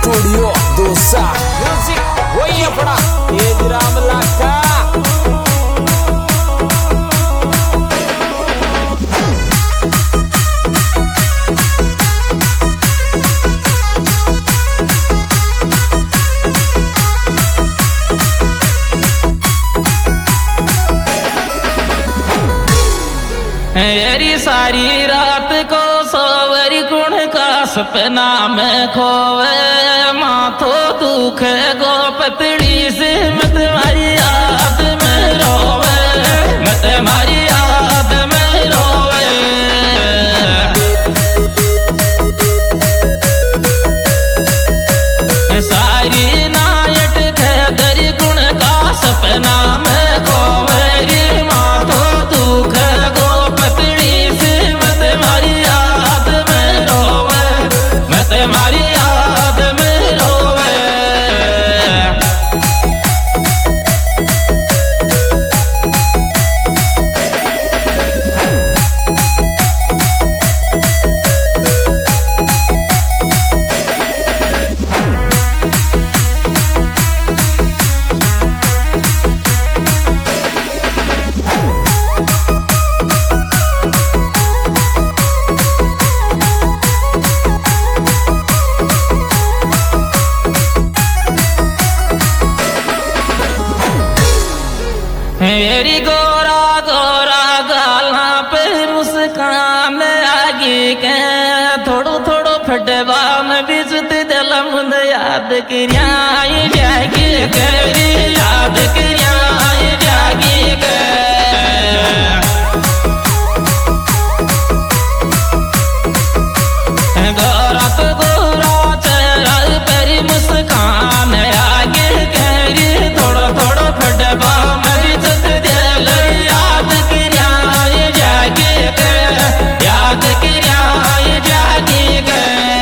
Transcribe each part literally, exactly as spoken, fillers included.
Studio dosa music वही अपना तेज राम लाका। मेरी सारी रात को सोवरी गुण का सपना में खोवे माथो दुख गो पतड़ी से मत मारी याद में रोवे मत मारी याद में रोवे। सारी नायट खैदरी गुण का सपना में खोवे माथो दुख गो पतड़ी से मत मारी याद में रोवे मत मारी याद में रोवे। मेरी गोरा गोरा गाला पे मुस्कान आगे के थोड़ो थोड़ो फटवान बिजत दिल मुंद याद करिया जागी करी याद करिया जागी के। गोरा तो गोरा चेहरा पर मुस्कान आगे करी थोड़ो थोड़ो फटवान याद करिया जागे याद करिया जागे गे।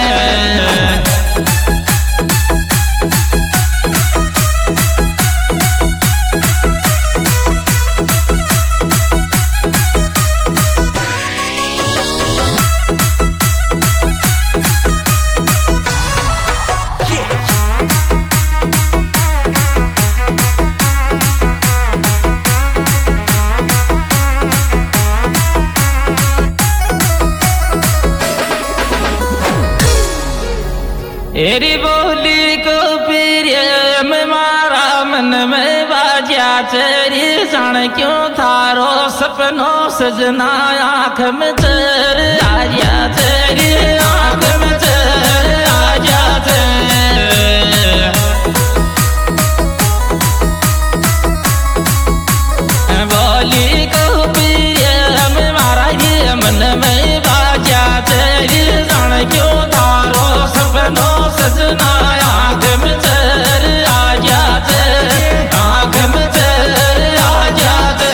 तेरी बोली को प्रिय में मारा मन में बाजा चरी जान क्यों थारो सपनों सजना आँख में चर आजा चरी आँख में चर आजा बोली को प्रिय में मारा ये मन में बाजा चरी जान क्यों थारो सपनों सजना आँख में चर आजा आँख में चर आजा।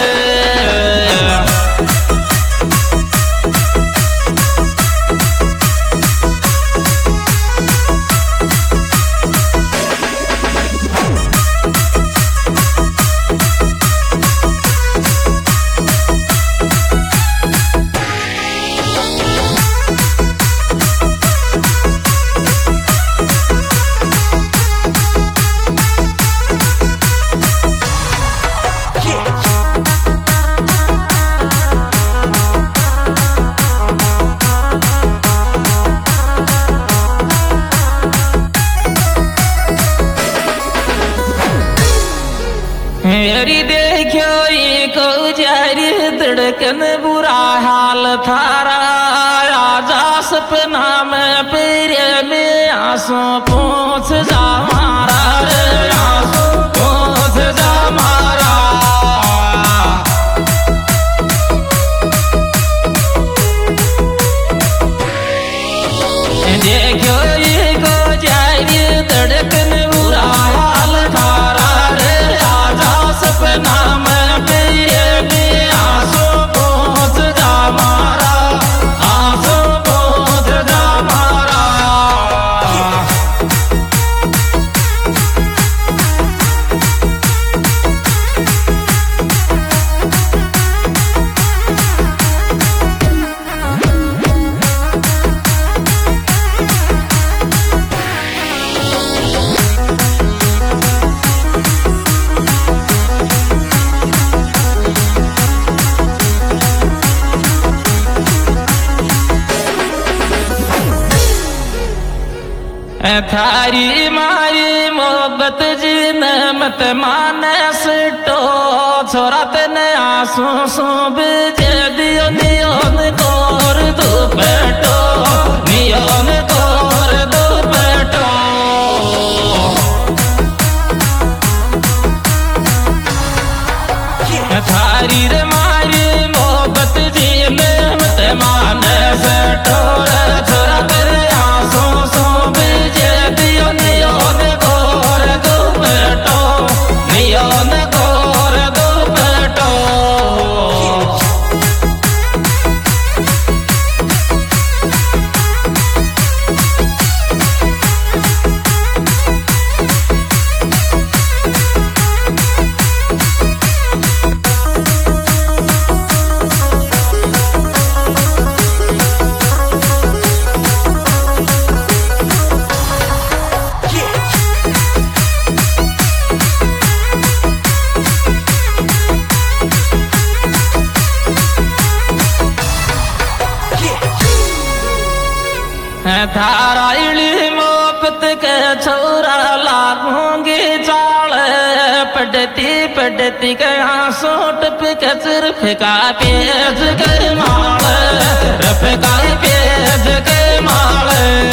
मेरी देखो ये को जारी धड़कन बुरा हाल थारा राजा सपना में पेरे में आंसू पूछ जा मारा रे आंसू पूछ जा मारा। देखो ये को जारी धड़कन बुरा हाल थारा रे सपना में तेरे में आंसू पूछ जा मारा आंसू पूछ जा मारा। थारी मारी मोहब्बत जी ने मत माने सिटो छोरा तेने आंसू सू बिजे दियो नियोन कोर दो बेटो नियोन कोर दो बेटो थारी रे मारी मोहब्बत जी ने मत माने सिटो छोरा तेने आंसू सू बिजे दियो नियोन कोर दो बेटो नियोन कोर दो बेटो थारा इली मोहब्बत के छोरा लागूंगी चाल पढ़ती पढ़ती के आंसू टप के सिर्फ का पेज के माल रफ का पेज के माल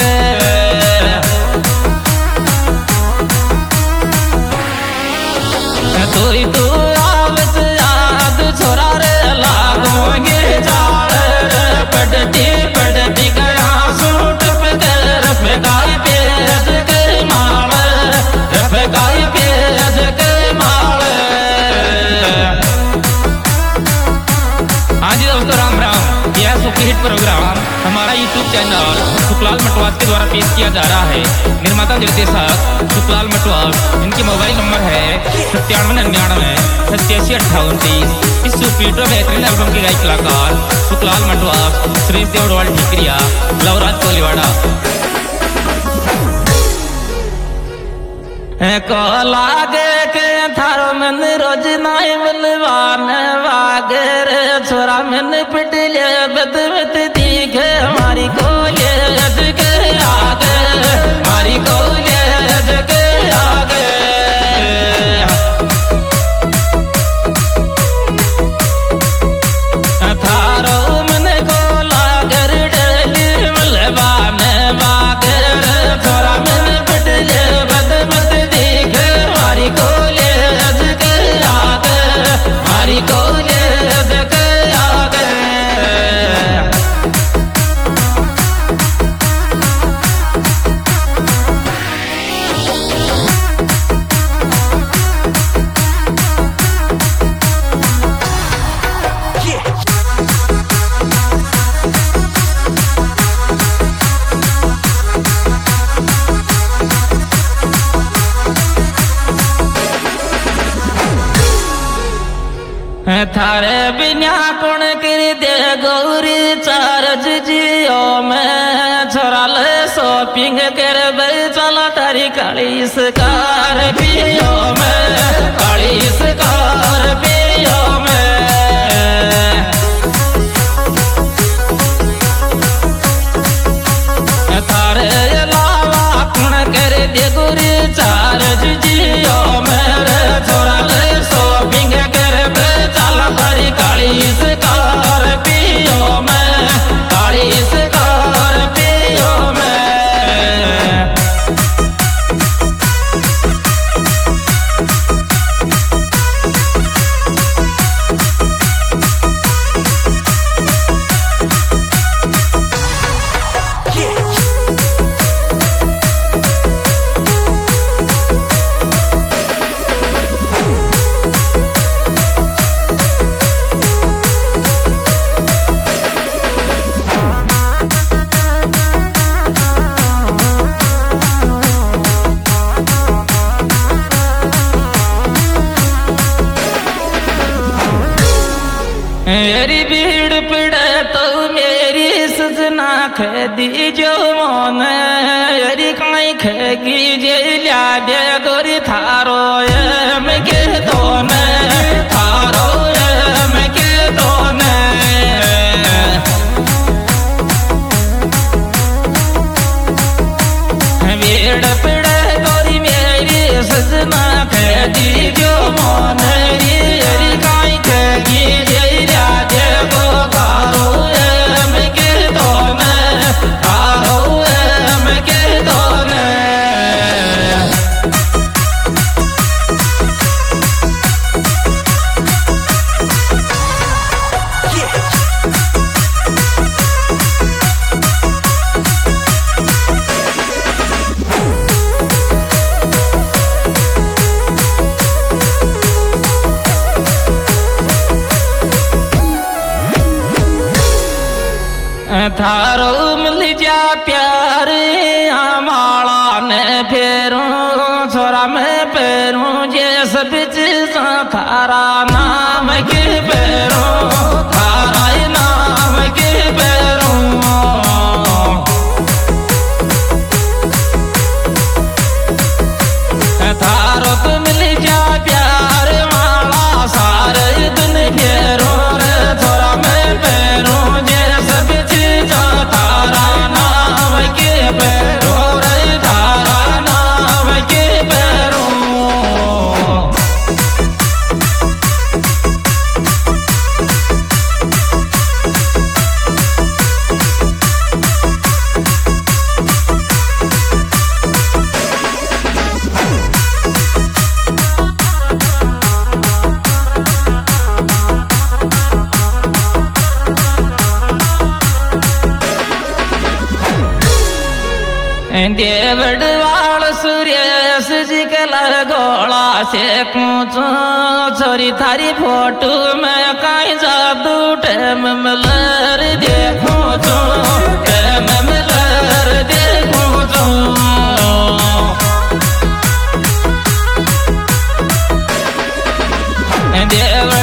तू ही तू आवत याद छोरा रे लागूंगी चाल पढ़ती पढ़ती के आंसू हिट प्रोग्राम हमारा यूट्यूब चैनल सुखलाल मटवास के द्वारा पेश किया जा रहा है। निर्माता निर्देशक सुखलाल मटवास, इनके मोबाइल नंबर है सत्तानवे निन्यानवे सत्तासी अट्ठावन तीस। इस सुपीटर बेहतरीन एल्बम के गायक कलाकार सुखलाल मटवास, सुरेश देवडवाल ठिकरिया, लवराज कोलीवाड़ा। को लागे के थारो मन रोज नाई मिलवान वागर छोरा मन पिटले बद बद दिखे हमारी को ये अज के आगे हमारी को ये अज के आगे थारो मन को लागर डली मिलवान वागर छोरा मन पिटले बद बद हमारी कोले अज के आगे हमारी कोले अज के आगे थारे बिना कौन कर दे गौरी चार्ज जियो में छोरा ले शॉपिंग कर चला तारी काली स्कार पियो में काली स्कार पियो में थारे अलावा कौन कर दे गौरी चार्ज जियो में छोरा ले शॉपिंग कर तारी काली स्कार पियो में काली स्कार पियो में मेरी भीड़ पड़े तो मेरी सजना खेदी जो मन मेरी कहीं खेगी जे लिया दे गोरी थारो मैं के तो ने थारो मैं के तो ने वे थारो मिल जा प्यार हमारा ने फेरूं छोरा में पैरूं जे सब चीज थारा नाम के पैरूं थारा नाम के पैरूं थारो तो मिल जा प्यार वाला सारे दिन फेरूं रे छोरा में पैरूं जे सब चीज थारा नाम के पैरूं रे थारा नाम के पैरूं देवड़वाल सूर्यस जी के लगोला से पूछो छोरी थारी फोटो में कहीं जादू टैम मिलर देखो जो टैम मिलर देखो जो देवड़